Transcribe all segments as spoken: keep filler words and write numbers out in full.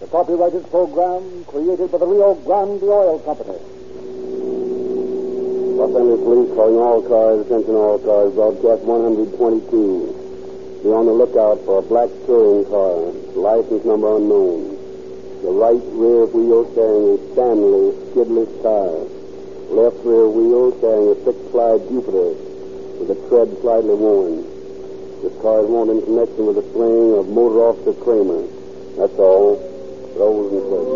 copyrighted program created by the Rio Grande Oil Company. Los Angeles Police calling all cars, attention all cars, broadcast one twenty-two. Be on the lookout for a black touring car, license number unknown. The right rear wheel carrying a Stanley skidless tire. Left rear wheel carrying a six-ply Jupiter with the tread slightly worn. This car is wanted in connection with the slaying of Motor Officer Kramer. That's all. Rolls and clicks.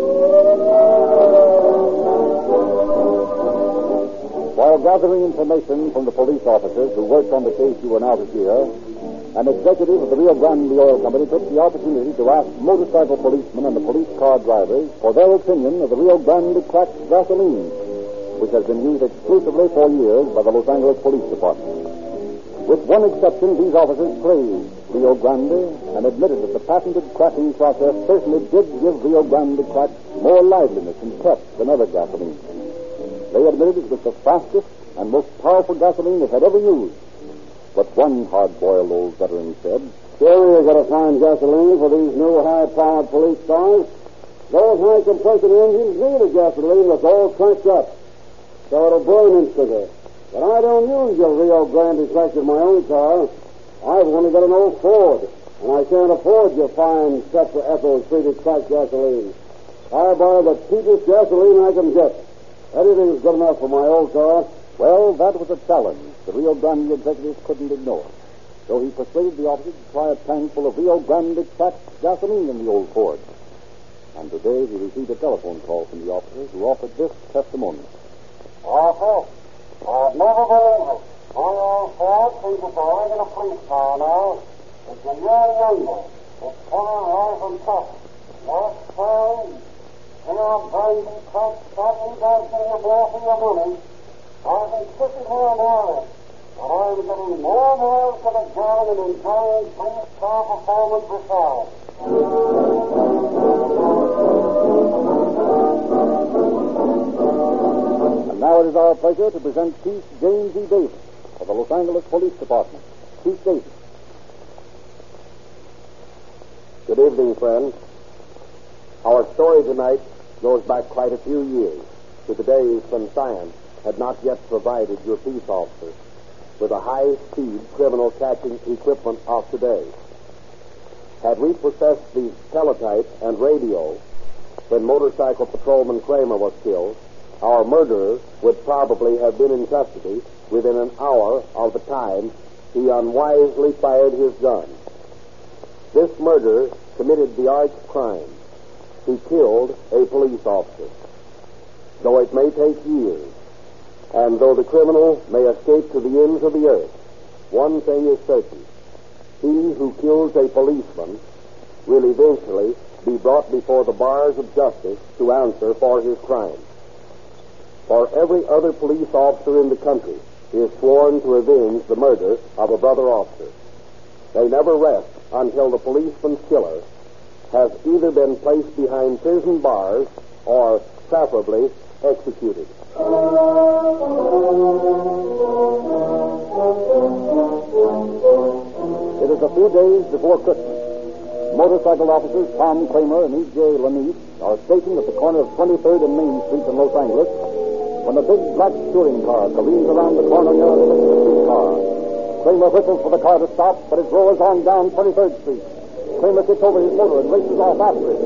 While gathering information from the police officers who worked on the case you were now to hear, an executive of the Rio Grande Oil Company took the opportunity to ask motorcycle policemen and the police car drivers for their opinion of the Rio Grande cracked gasoline, which has been used exclusively for years by the Los Angeles Police Department. With one exception, these officers praised Rio Grande and admitted that the patented cracking process certainly did give Rio Grande crack more liveliness and pep than other gasoline. They admitted it was the fastest and most powerful gasoline they had ever used. But one hard-boiled old veteran said, "Sure, you're going to find gasoline for these new high-powered police cars. Those high-compression engines need a gasoline that's all cranked up, so it'll burn instantly. But I don't use your Rio Grande cracked in my own car. I've only got an old Ford, and I can't afford your fine tetraethyl-treated cracked gasoline. I buy the cheapest gasoline I can get. Anything's good enough for my old car." Well, that was a challenge the Rio Grande executives couldn't ignore. So he persuaded the officers to try a tank full of Rio Grande cracked gasoline in the old Ford. And today he received a telephone call from the officers who offered this testimony. "Officer, I've never believed it. My old Ford thinks it's a regular police car now. It's a year younger. It's color right and tough. What's fine? Rio Grande cracked gasoline does give you more for your money. I've been sitting here an hour, but I'm getting more miles to the gallon and enjoying police car performance besides." And now it is our pleasure to present Chief James E. Davis of the Los Angeles Police Department. Chief Davis. Good evening, friends. Our story tonight goes back quite a few years to the days when science had not yet provided your peace officers with the high-speed criminal-catching equipment of today. Had we possessed the teletype and radio when motorcycle patrolman Kramer was killed, our murderer would probably have been in custody within an hour of the time he unwisely fired his gun. This murderer committed the arch crime. He killed a police officer. Though it may take years, and though the criminal may escape to the ends of the earth, one thing is certain. He who kills a policeman will eventually be brought before the bars of justice to answer for his crime. For every other police officer in the country is sworn to avenge the murder of a brother officer. They never rest until the policeman's killer has either been placed behind prison bars or, preferably, executed. It is a few days before Christmas. Motorcycle officers Tom Kramer and E J Lanise are stationed at the corner of twenty-third and Main Street in Los Angeles when a big black touring car careens around the corner near a sixth Street car. Kramer whistles for the car to stop, but it roars on down twenty-third Street. Kramer kicks over his motor and races off after it.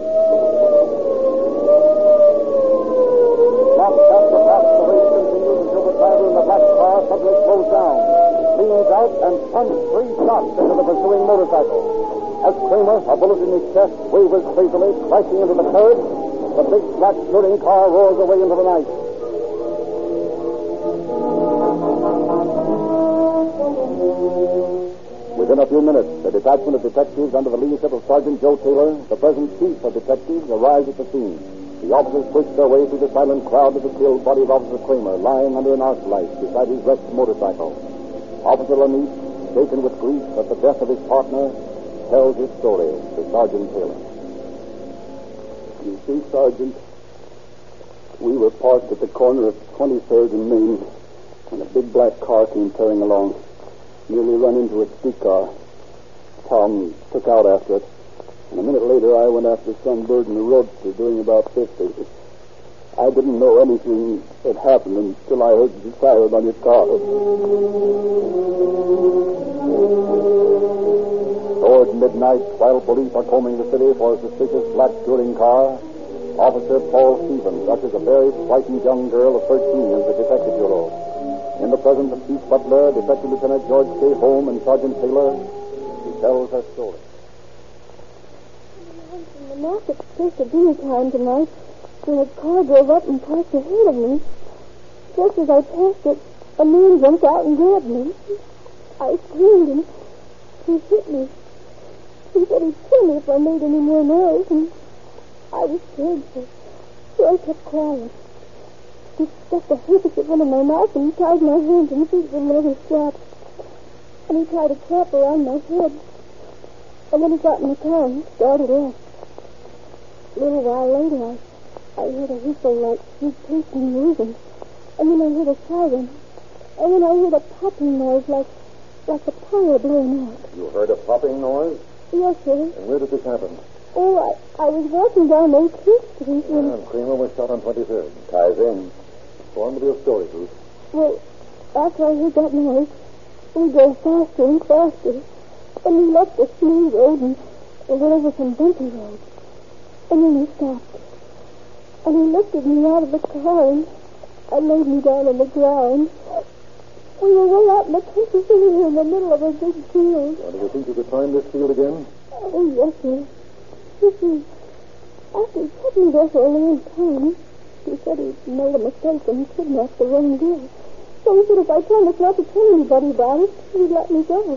Stop after stop, the race continues until the driver in the black car suddenly slows down, leans out, and punches three shots into the pursuing motorcycle. As Kramer, a bullet in his chest, wavers crazily, crashing into the curb, the big black touring car roars away into the night. Within a few minutes, a detachment of detectives under the leadership of Sergeant Joe Taylor, the present chief of detectives, arrives at the scene. The officers push their way through the silent crowd to the killed body of Officer Kramer, lying under an arc light beside his wrecked motorcycle. Officer Lanise, shaken with grief at the death of his partner, tells his story to Sergeant Taylor. You see, Sergeant, we were parked at the corner of twenty-third and Main when a big black car came tearing along. Nearly run into a streetcar. Tom took out after it. And a minute later, I went after Sunbird and the Roadster, doing about fifty. I didn't know anything had happened until I heard the siren on your car. Toward midnight, while police are combing the city for a suspicious black touring car, Officer Paul Stevens ushers a very frightened young girl of thirteen into the detective bureau. In the presence of Chief Butler, Detective Lieutenant George K. Holm, and Sergeant Taylor, she tells her story. I was in the market just at dinner time tonight when a car drove up and parked ahead of me. Just as I passed it, a man jumped out and grabbed me. I screamed and he hit me. He said he'd kill me if I made any more noise, and I was scared, so, so I kept quiet. He stuck a handkerchief into my mouth and tied my hands and feet with leather straps. And he tied a cap around my head. And then he got in the car and started off. A little while later, I, I heard a whistle like he'd tasting moving. And then I heard a siren. And then I heard a popping noise like, like a tire blowing out. You heard a popping noise? Yes, sir. And where did this happen? Oh, I, I was walking down eighteenth Street when... Yeah, and Kramer was shot on twenty-third. Ties in. Go on with your story, Ruth. Well, after I heard that noise, we drove faster and faster. And we left the smooth road and, and went over some bumpy roads. And then he stopped. And he lifted me out of the car and, and laid me down on the ground. We were way out in the country here in the middle of a big field. Well, do you think you could find this field again? Oh, yes, sir. You see, after he took me there for a long time, he said he'd made a mistake and kidnapped the wrong girl. So he said if I promised not to tell anybody about it, he'd let me go.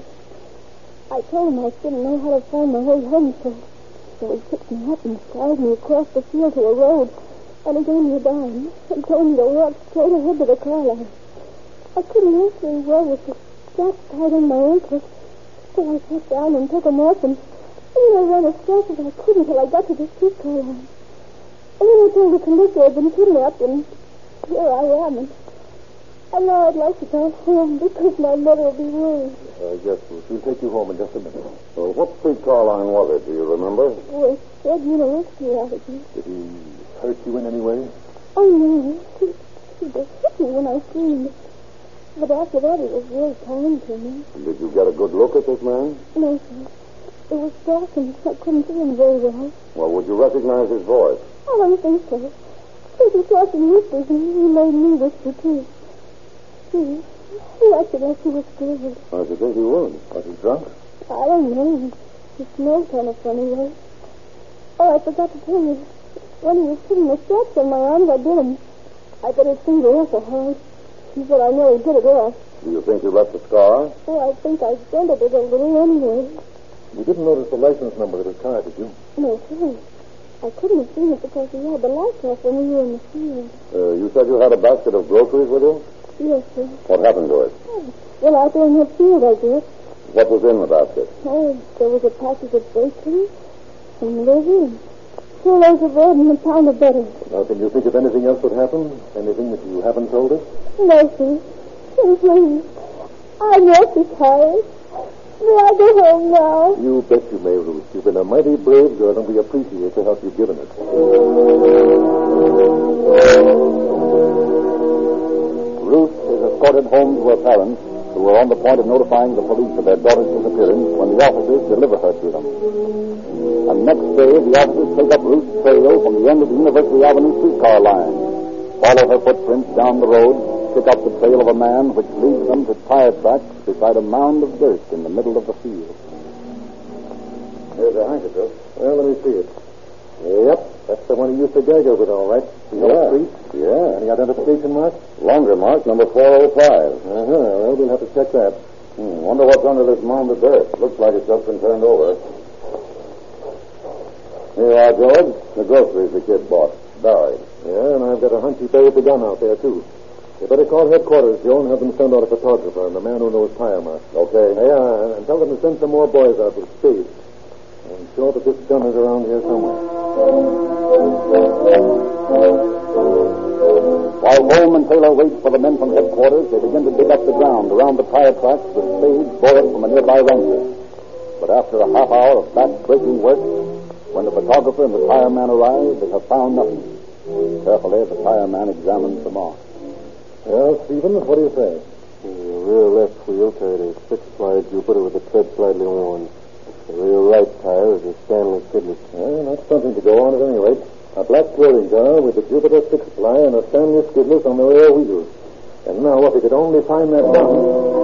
I told him I didn't know how to find my way home, so, so he picked me up and carried me across the field to a road, and he gave me a dime and told me to walk straight ahead to the car line. I couldn't walk very well with the straps tied on my ankles, so I sat down and took them off, and, and then I ran as fast as I could until I got to the streetcar line. And then I told the conductor I'd been kidnapped, and here I am, and, and now I'd like to go home because my mother will be worried. Uh, yes, Ruth. We'll take you home in just a minute. Well, what streetcar line was it? Do you remember? Oh, it's Fred University Avenue. Did he hurt you in any way? Oh, no. He, he just hit me when I screamed. But after that, he was very kind to me. Did you get a good look at this man? No, sir. It was dark and I couldn't see him very well. Well, would you recognize his voice? I don't think so. He talked in whispers and he made me whisper too. He, he acted like he was scared. I should think he would. Was he drunk? I don't know. He smelled kind of funny, though. Oh, I forgot to tell you. When he was putting the straps on my arms, I bit him. I bit his finger awful hard. He said I nearly did it off. Do you think you left a scar? Oh, I think I dented it a little anyway. You didn't notice the license number of his car, did you? No, sir. I couldn't have seen it because he had the lights off when we were in the field. Uh, you said you had a basket of groceries with you? Yes, sir. What happened to it? Oh, well, out there in the field, I guess. What was in the basket? Oh, there was a package of bacon, some liver, and two loaves of bread and a pound of butter. Now, can you think of anything else that happened? Anything that you haven't told us? No, sir. Oh, please. I'm awfully tired. May I go home now? You bet you may, Ruth. You've been a mighty brave girl, and we appreciate the help you've given us. Ruth is escorted home to her parents, who are on the point of notifying the police of their daughter's disappearance when the officers deliver her to them. And next day, the officers take up Ruth's trail from the end of the University Avenue streetcar line, follow her footprints down the road, pick up the trail of a man which leads them to tire tracks beside a mound of dirt in the middle of the field. Here's a handkerchief. Well, let me see it. Yep, that's the one he used to gag her with, all right. The Yeah. Street. Yeah. Any identification mark? Longer mark, number four oh five. Uh-huh. Well, we'll have to check that. Hmm, wonder what's under this mound of dirt. Looks like it's just been turned over. Here you are, George. The groceries the kid bought. Buried. Yeah, and I've got a hunch he buried the gun out there, too. You better call headquarters, Joe, and have them send out a photographer and the man who knows tire marks. Okay. Yeah, and tell them to send some more boys out with spades. I'm sure that this gun is around here somewhere. While Holm and Taylor wait for the men from headquarters, they begin to dig up the ground around the tire tracks with spades borrowed from a nearby rancher. But after a half hour of back-breaking work, When the photographer and the tire man arrive, they have found nothing. Carefully, the tire man examines the mark. Well, Stevens, what do you say? The rear left wheel carried a six-ply Jupiter with the tread slightly worn. The rear right tire is a Stanley Skidless. Well, that's something to go on at any rate. A black touring car with the Jupiter six-ply and a Stanley Skidless on the rear wheels. And now, if he could only find that gun.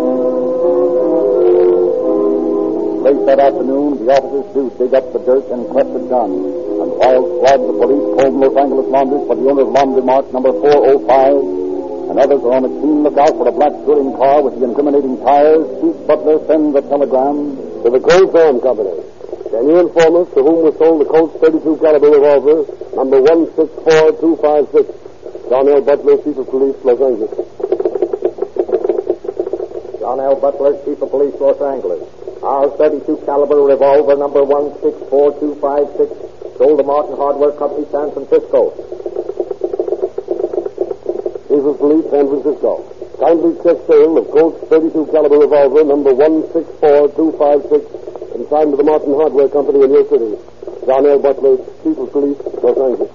Late that afternoon, the officers do dig up the dirt and collect the gun. And while squads of police comb Los Angeles laundries for the owner of laundry mark number four oh five, and others are on a keen lookout for a black touring car with the incriminating tires, Chief Butler sends a telegram to the Colt Farm Company. Can you inform us to whom was sold the Colt thirty-two caliber revolver, number one six four two five six? John L. Butler, Chief of Police, Los Angeles. John L. Butler, Chief of Police, Los Angeles. Our thirty-two caliber revolver, number one six four two five six, sold to Martin Hardware Company, San Francisco. Chief of Police, San Francisco. Kindly check sale of Colt's thirty-two caliber revolver, number one six four two five six, consigned to the Martin Hardware Company in your city. John L. Butler, Chief of Police, Los Angeles.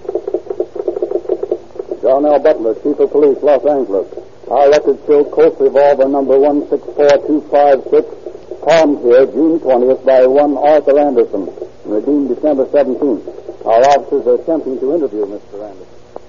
John L. Butler, Chief of Police, Los Angeles. Our records show Colt revolver number one six four two five six, palmed here June twentieth by one Arthur Anderson, and redeemed December seventeenth. Our officers are attempting to interview Mister Anderson.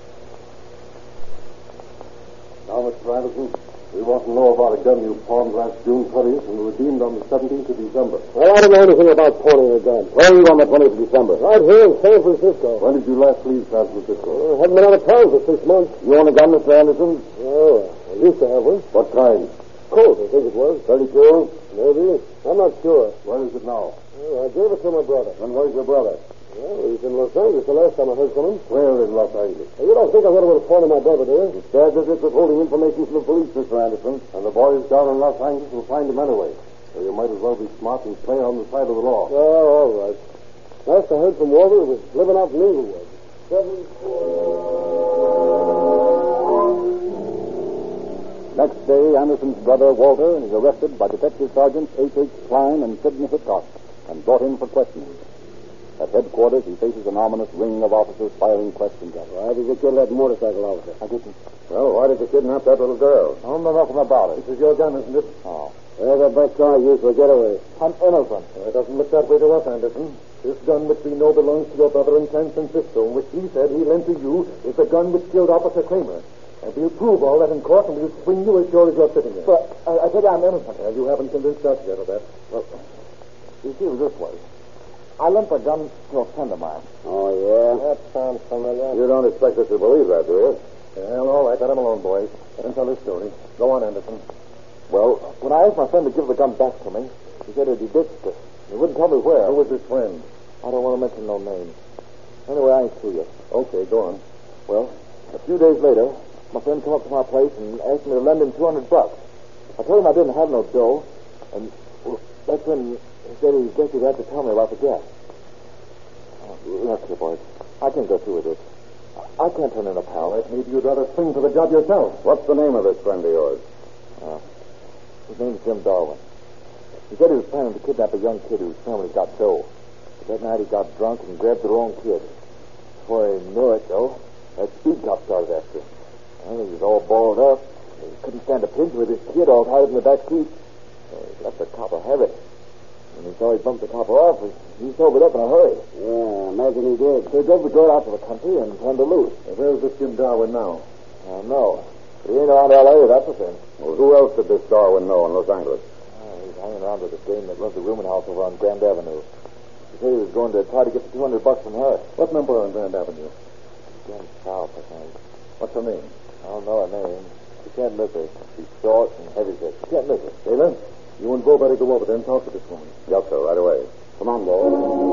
Now, Mister Anderson, we want to know about a gun you pawned last June twentieth and redeemed on the seventeenth of December. Well, I don't know anything about pawning a gun. Where are you on the twentieth of December? Right here in San Francisco. When did you last leave San Francisco? I haven't been out of town for six months. You own a gun, Mister Anderson? Oh, I used to have one. What kind? Colt, I think it was. thirty-two? Maybe. I'm not sure. Where is it now? Oh, I gave it to my brother. And where's your brother? Well, he's in Los Angeles the last time I heard from him. Where in Los Angeles? Well, you don't think I'm going to phone my brother, do you? The Scared District withholding information from the police, Mister Anderson. And the boys down in Los Angeles will find him anyway. So you might as well be smart and play on the side of the law. Oh, all right. Last I heard from Walter, he was living out in Inglewood. Seven, Next day, Anderson's brother, Walter, is arrested by Detective Sergeants H H. Klein and Sidney Hitchcock and brought in for questioning. At headquarters, he faces an ominous ring of officers firing questions at him. Why did you kill that motorcycle officer? I didn't. Well, why did you kidnap that little girl? I don't know nothing about it. This is your gun, isn't it? Oh. Well, that back car used for a getaway. I'm innocent. Well, it doesn't look that way to us, Anderson. This gun which we know belongs to your brother in San Francisco, and which he said he lent to you, is the gun which killed Officer Kramer. And we'll prove all that in court, and we'll swing you as sure as you're sitting there. But I, I tell you, I'm innocent. Well, you haven't convinced us yet of that. Well, you see, it was this way. I lent the gun to a friend of mine. Oh, yeah? That sounds familiar. You don't expect us to believe that, do you? Well, all right, let him alone, boys. Let him tell his story. Go on, Anderson. Well, when I asked my friend to give the gun back to me, he said he'd ditched it. He wouldn't tell me where. Who was his friend? I don't want to mention no names. Anyway, I ain't through yet. Okay, go on. Well, a few days later, my friend came up to my place and asked me to lend him two hundred bucks. I told him I didn't have no dough, and well, that's when he said he guessed he'd have to tell me about the gas. Oh, look here, boys. I can't go through with this. I can't turn in a pal. Well, maybe you'd rather swing for the job yourself. What's the name of this friend of yours? Uh, his name's Jim Darwin. He said he was planning to kidnap a young kid whose family got dough. But that night he got drunk and grabbed the wrong kid. Before he knew it, though, that speed cop started after him. Well, he was all balled up. He couldn't stand a pinch with his kid all tied up in the back seat. So he let the copper have it. When he saw he bumped the copper off, he sobered up in a hurry. Yeah, imagine he did. So he drove the girl out to the country and turned her loose. Well, where's this Jim Darwin now? I don't know. But he ain't around L A, that's the thing. Well, who else did this Darwin know in Los Angeles? Uh, he's hanging around with the dame that runs the rooming house over on Grand Avenue. He said he was going to try to get the two hundred bucks from her. What number on Grand Avenue? Again, south, I think. What's her name? I don't know her name. You can't miss her. She's short and heavy set. You can't miss her. Taylor, you and Bo better go over there and talk to this woman. Yes, sir, right away. Come on, Bo.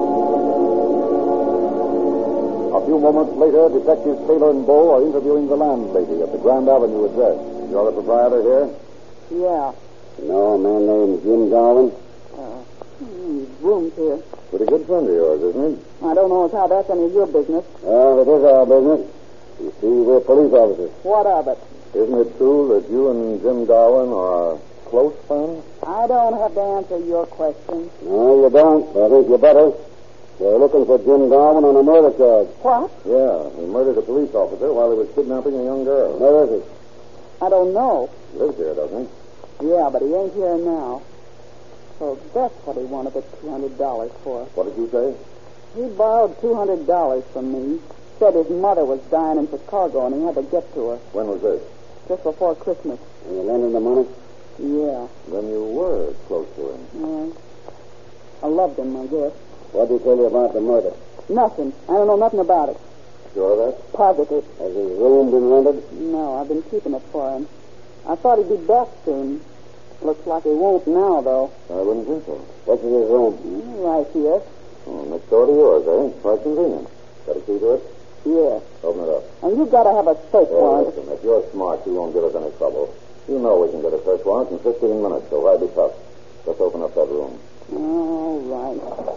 A few moments later, Detectives Taylor and Bo are interviewing the landlady at the Grand Avenue address. You're the proprietor here? Yeah. No, a man named Jim Darwin. Uh, hmm, rooms here. Pretty good friend of yours, isn't he? I don't know as how that's any of your business. Well, it is our business. You see, we're police officers. What of it? Isn't it true that you and Jim Darwin are close friends? I don't have to answer your question. No, you don't. I think you better. They're looking for Jim Darwin on a murder charge. What? Yeah, he murdered a police officer while he was kidnapping a young girl. Where is he? I don't know. He lives here, doesn't he? Yeah, but he ain't here now. So that's what he wanted the two hundred dollars for. What did you say? He borrowed two hundred dollars from me. Said his mother was dying in Chicago and he had to get to her. When was this? Just before Christmas. And you lend him the money? Yeah. Then you were close to him. Yeah. I loved him, I guess. What did he tell you about the murder? Nothing. I don't know nothing about it. Sure of that? Positive. Has his room been rented? No, I've been keeping it for him. I thought he'd be back soon. Looks like he won't now, though. I wouldn't think so. What's in his room? Mm, right here. Oh, next door to yours, eh? Quite convenient. Got a key to it? Yeah. Open it up. And you gotta have a search Hey, warrant. listen, if you're smart, you won't give us any trouble. You know we can get a search warrant in fifteen minutes, so why be tough? Just open up that room. All right.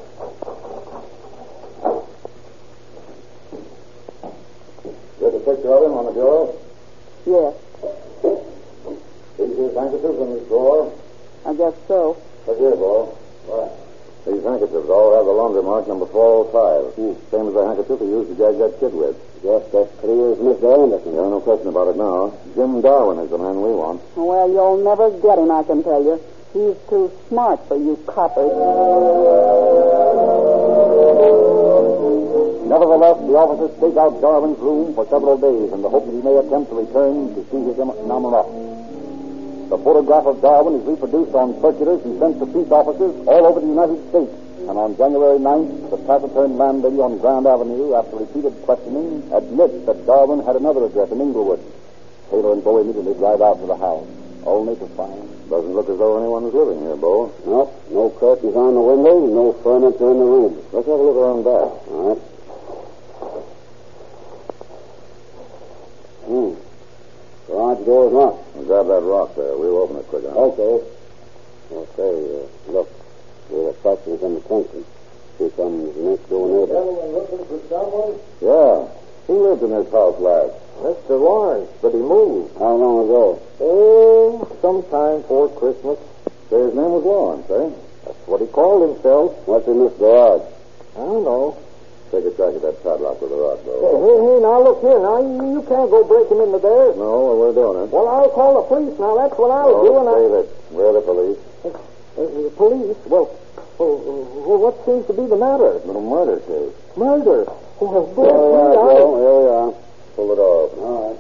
There's a picture of him on the bureau. Yeah, These his handkerchiefs in this drawer. I guess so. Look here, Bo. What? These handkerchiefs all have the laundry mark number four oh five. Hmm. Same as the handkerchief he used to gag that kid with. Yes, that's clear as Mister Anderson. Yeah, no question about it now. Jim Darwin is the man we want. Well, you'll never get him, I can tell you. He's too smart for you coppers. Nevertheless, the officers stake out Darwin's room for several days in the hope that he may attempt to return to see his nominee. The photograph of Darwin is reproduced on circulars he sent to peace officers all over the United States. And on January ninth, the taciturn landlady on Grand Avenue, after repeated questioning, admits that Darwin had another address in Inglewood. Taylor and Bo immediately drive out to the house, only to find... Doesn't look as though anyone is living here, Bo. No, no curtains on the windows, no furniture in the room. Let's have a look around back. All right. Hmm. Garage door is locked. Grab that rock there. We'll open it quick enough. Okay. Okay, uh, look. We're attracting some attention. Here comes the next door neighbor. Gentlemen looking for someone? Yeah. Who lived in this house last? Mister Lawrence, but he moved. How long ago? Oh, sometime before Christmas. Say his name was Lawrence, eh? That's what he called himself. What's in this garage? I don't know. Take a crack at that padlock with the rock, Hey, though. hey, hey, now look here. Now, you, you can't go breaking into there. No, we're doing it. Well, I'll call the police. Now, that's what I'll do. Oh, And I... save it. We're the police. Uh, the police? Well, well, well, what seems to be the matter? Little murder case. Murder. Well, Here we are, I... Joe. Here we are. Pull it off. All right.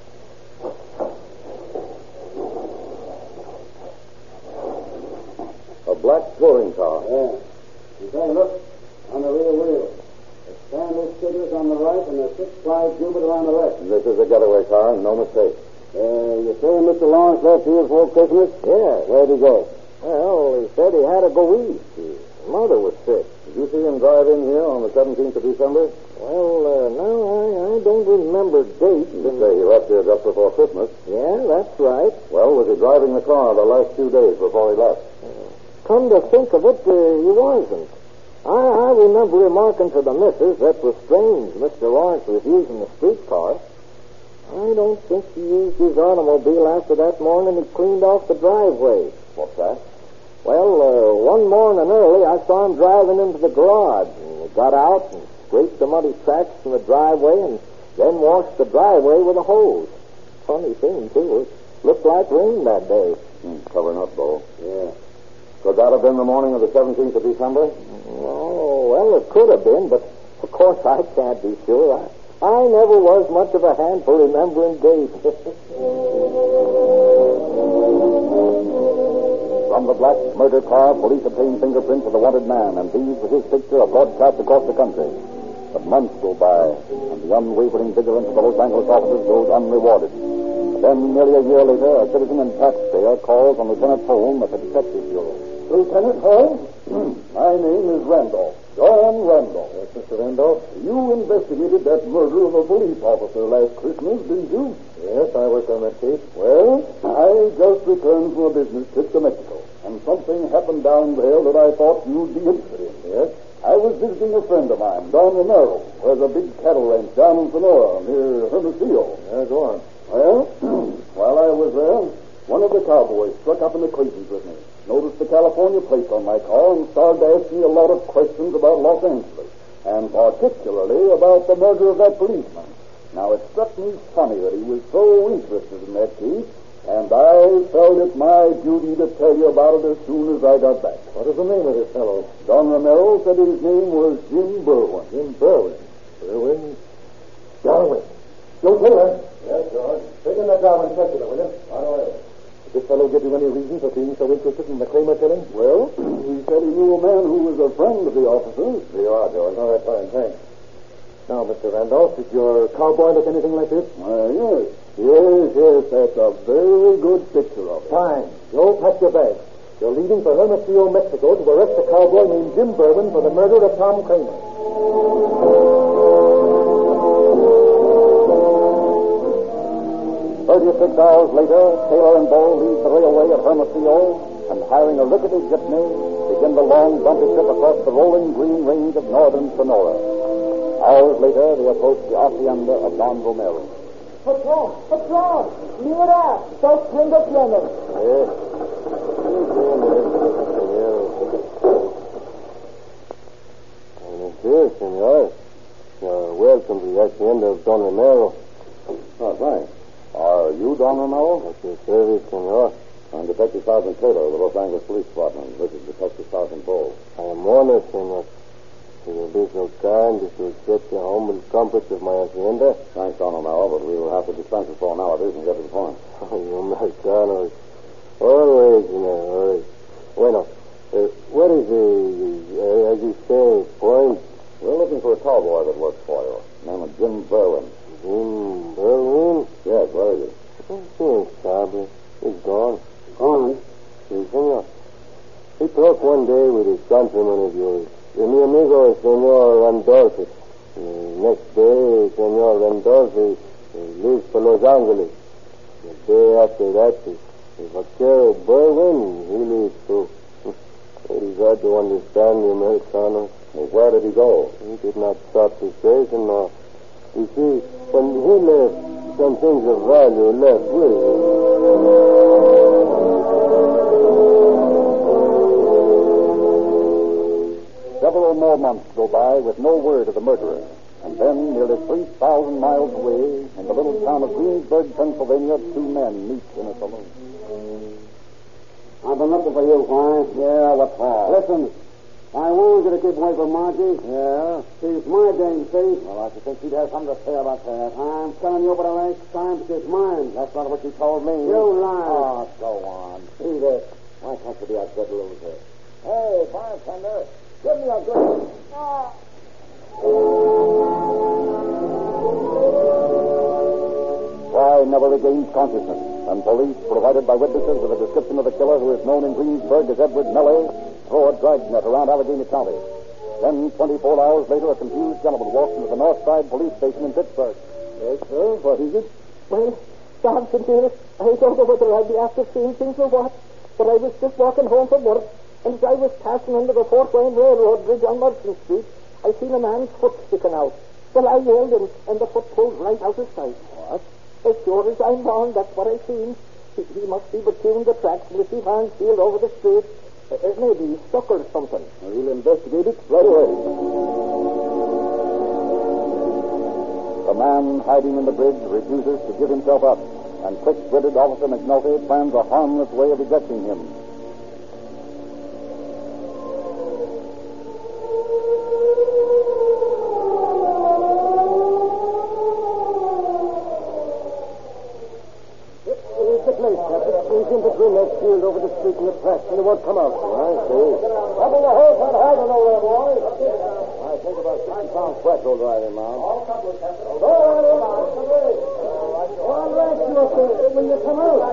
A black touring car. Yeah. You say, look, on the rear wheel. The Stanley Stiggers on the right and the six-ply Jupiter on the left. This is a getaway car, no mistake. Uh, you say Mister Lawrence left here before Christmas? Yeah. Where'd he go? Well, he said he had to go east. His mother was sick. Did you see him drive in here on the seventeenth of December? Well, uh, no, I, I don't remember dates. You say he left here just before Christmas. Yeah, that's right. Well, was he driving the car the last two days before he left? Come to think of it, uh, he wasn't. I, I remember remarking to the missus that was strange Mister Lawrence was using the streetcar. I don't think he used his automobile after that morning he cleaned off the driveway. What's that? Well, uh, one morning early, I saw him driving into the garage. And he got out and scraped the muddy tracks from the driveway and then washed the driveway with a hose. Funny thing, too. It looked like rain that day. Hmm, covering up, Bo. Yeah. Could that have been the morning of the seventeenth of December? Oh, well, it could have been, but of course I can't be sure. I, I never was much of a hand for remembering dates. From the black murder car, police obtained fingerprints of the wanted man, and these, with his picture, are broadcast across the country. But months go by, and the unwavering vigilance of the Los Angeles officers goes unrewarded. Then, nearly a year later, a citizen and taxpayer calls on Lieutenant Holmes at the Detective Bureau. Lieutenant Holmes? My name is Randolph. John Randolph. Yes, Mister Randolph? You investigated that murder of a police officer last Christmas, didn't you? Yes, I worked on that case. Well, I just returned from a business trip to Mexico, and something happened down there that I thought you'd be interested in. Yes? I was visiting a friend of mine, Don Romero, who has a big cattle ranch down in Sonora, near Hermosillo. Yeah, go on. Well, while I was there, one of the cowboys struck up an acquaintance with me, noticed the California plate on my car, and started to ask me a lot of questions about Los Angeles. and particularly about the murder of that policeman. Now, it struck me funny that he was so interested in that case, and I felt it my duty to tell you about it as soon as I got back. What is the name of this fellow? Don Romero said his name was Jim Berwin. Jim Berwin. Berwin? Darwin. Joe Taylor. Yes, George. Take in that Darwin circular, will you? Right away. Did this fellow give you any reason for being so interested in the Kramer killing? Well, he said he knew a man who was a friend of the officers. Here you are, George. All right, fine, thanks. Now, Mister Randolph, did your cowboy look anything like this? Uh, yes. Yes, yes, that's a very good picture of it. Fine. Joe, pack your bag. You're leaving for Hermosillo, Mexico to arrest a cowboy named Jim Berwin for the murder of Tom Kramer. Thirty-six hours later, Taylor and Bull leave the railway at Hermosillo and, hiring a rickety jeepney, begin the long, bumpy trip across the rolling green range of northern Sonora. Hours later, they approach the hacienda of Don Romero. Patrón, patrón, mira, dos gringos vienen. Yes. Buenos dias, senor. You're welcome to the hacienda of Don Romero. Oh, thanks. Are you Don Romero? At your service, senor. I'm Detective Sergeant Taylor of the Los Angeles Police Department. This is Detective Sergeant Bull. I am honored, senor. You will be so kind as to accept the humble comforts of my hacienda. Thanks, Don Romero, but we will have to dispense with formalities and get to the point. Oh, you Americanos. Always, you know, always. Bueno, uh, what is the, uh, as you say, point? We're looking for a cowboy that works for you. Name of Jim Berwin. Jim Berwin? Yes, where is he? Yes, Sably. He's gone. Gone? Si, senor. He talked one day with a countryman of yours. Mi amigo, Senor Randolphi. Uh, next day, Senor Randolphi uh, leaves for Los Angeles. The day after that, the, the vaquero Berwin, he leaves too. It is hard to understand the Americano. Well, where did he go? He did not stop to say, Senor. You see, when he left, some things of value left with him. Several more months go by with no word of the murderer. And then, nearly three thousand miles away, in the little town of Greensburg, Pennsylvania, two men meet in a saloon. I've been looking for you, Klein. Yeah, what for? Listen, I warned you to keep away from Margie. Yeah? She's my dame, see? Well, I should think she'd have something to say about that. I'm telling you for the last time, she's mine. That's not what you told me. You lie. Oh, go on. See this. Why can't you be a good loser? Hey, bartender, give me a good... Ah. Fry never regains consciousness, and police, provided by witnesses with a description of the killer who is known in Greensburg as Edward Melly, throw a dragnet around Allegheny County. Then, twenty-four hours later, a confused gentleman walks into the North Side Police Station in Pittsburgh. Yes, sir. What is it? Well, Sergeant here, I don't know whether I'll be after seeing things or what, but I was just walking home from work, and as I was passing under the Fort Wayne Railroad Bridge on Merchant Street, I seen a man's foot sticking out. Well, I yelled, and, and the foot pulled right out of sight. What? As sure as I'm born, that's what I seen. He, he must be between the tracks and the sea hands field over the street. Uh, uh, maybe he's stuck or something. We'll investigate it right away. The man hiding in the bridge refuses to give himself up, and quick-witted Officer McNulty plans a harmless way of ejecting him. He's in between that field over the street and the tracks, and he won't come out. I see. Having a horse on hard to know where, boys. I think about sixty pounds fresh will drive him out. Go on, I'll wrap you up there when you come out.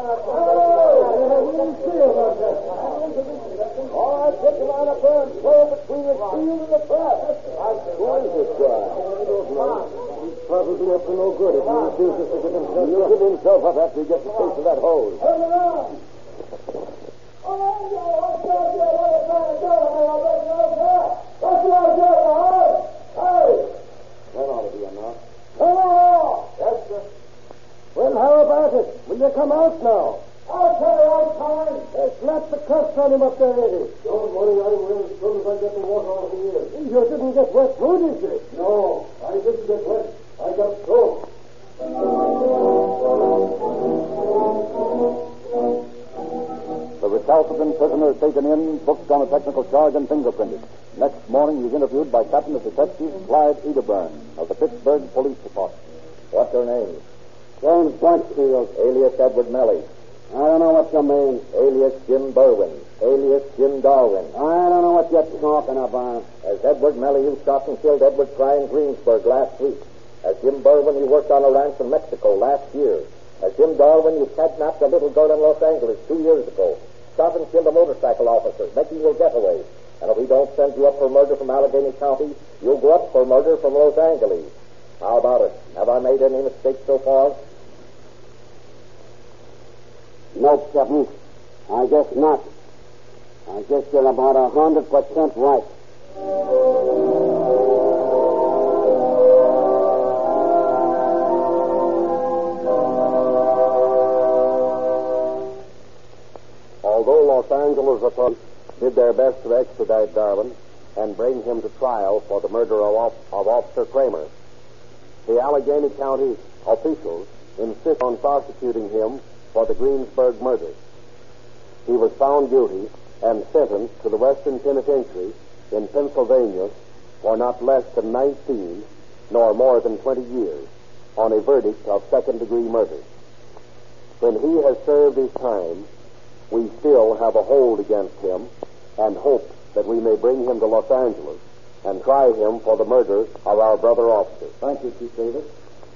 We'll see about that. All right, get the line up there and throw him between the field and the trap. Who is this guy? I don't know. He's probably up to no good if he refuses to give himself up. He'll give himself up after he gets a taste of that hose. Turn around. That ought to be enough. Come on! Yes, sir. Well, how about it? Will you come out now? I'll tell you all time. Hey, slap the cuffs on him up there, Eddie. Don't worry, I will as soon as I get the water off the ears. You didn't get wet through, did you? No, I didn't get wet. I got soaked. The recalcitrant prisoner is taken in, booked on a technical charge, and fingerprinted. Next morning, he is interviewed by Captain of Detectives Clyde Edeburn of the Pittsburgh Police Department. What's your name? James Blackfield. Alias Edward Melly. I don't know what you mean. Alias Jim Berwin. Alias Jim Darwin. I don't know what you're talking about. As Edward Melly, you shot and killed Edward Fry in Greensburg last week. As Jim Berwin, you worked on a ranch in Mexico last year. As Jim Darwin, you kidnapped a little girl in Los Angeles two years ago. Shot and killed a motorcycle officer, making your getaway. And if we don't send you up for murder from Allegheny County, you'll go up for murder from Los Angeles. How about it? Have I made any mistakes so far? Nope, Captain. I guess not. I guess you're about a hundred percent right. Although Los Angeles authorities did their best to extradite Darwin and bring him to trial for the murder of, of Officer Kramer, the Allegheny County officials insist on prosecuting him for the Greensburg murder. He was found guilty and sentenced to the Western Penitentiary in Pennsylvania for not less than nineteen nor more than twenty years on a verdict of second-degree murder. When he has served his time, we still have a hold against him and hope that we may bring him to Los Angeles and try him for the murder of our brother officer. Thank you, Chief Davis.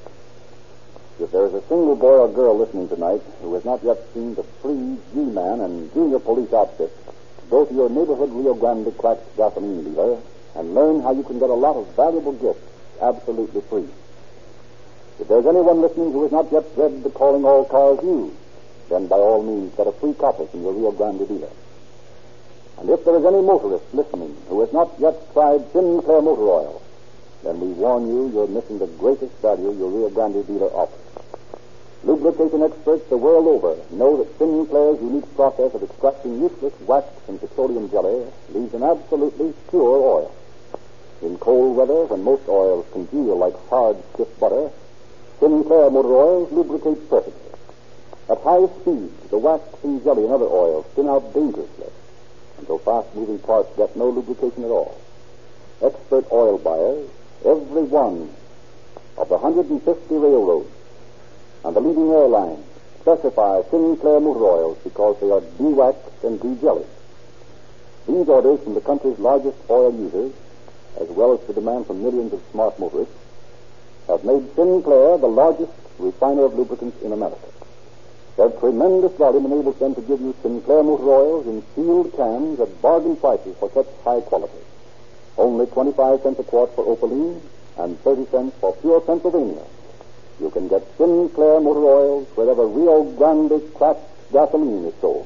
If there is a single boy or girl listening tonight who has not yet seen the free G-Man and junior police outfit, go to your neighborhood Rio Grande cracked gasoline dealer and learn how you can get a lot of valuable gifts absolutely free. If there's anyone listening who has not yet read the Calling All Cars News, then by all means get a free copy from your Rio Grande dealer. And if there is any motorist listening who has not yet tried Sinclair Motor Oil, then we warn you you're missing the greatest value your Rio Grande dealer offers. Lubrication experts the world over know that Sinclair's unique process of extracting useless wax and petroleum jelly leaves an absolutely pure oil. In cold weather, when most oils congeal like hard, stiff butter, Sinclair Motor Oils lubricate perfectly. At high speed, the wax and jelly and other oils spin out dangerously, until fast-moving parts get no lubrication at all. Expert oil buyers, every one of the one hundred fifty railroads and the leading airlines, specify Sinclair Motor Oils because they are de-waxed and de-jellied. These orders from the country's largest oil users, as well as the demand from millions of smart motorists, have made Sinclair the largest refiner of lubricants in America. Their tremendous volume enables them to give you Sinclair Motor Oils in sealed cans at bargain prices for such high quality. Only twenty-five cents a quart for Opaline and thirty cents for pure Pennsylvania. You can get Sinclair Motor Oils wherever Rio Grande cracked gasoline is sold.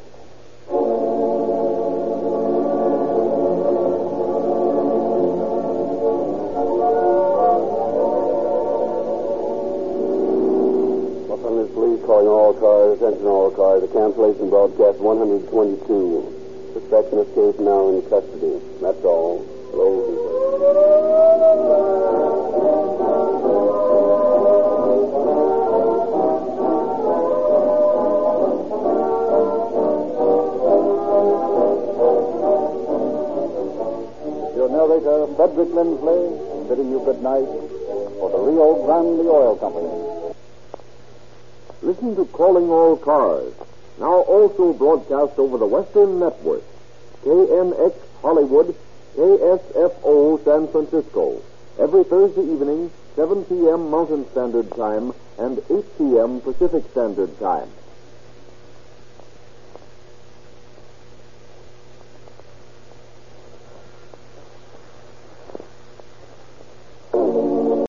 Police calling all cars, attention all cars, the cancellation broadcast one hundred twenty-two. Suspect in this case now in custody. That's all. Close. Your narrator, Frederick Lindsley, bidding you good night for the Rio Grande Oil Company. Listen to Calling All Cars, now also broadcast over the Western Network, K N X Hollywood, K S F O San Francisco, every Thursday evening, seven p.m. Mountain Standard Time and eight p.m. Pacific Standard Time.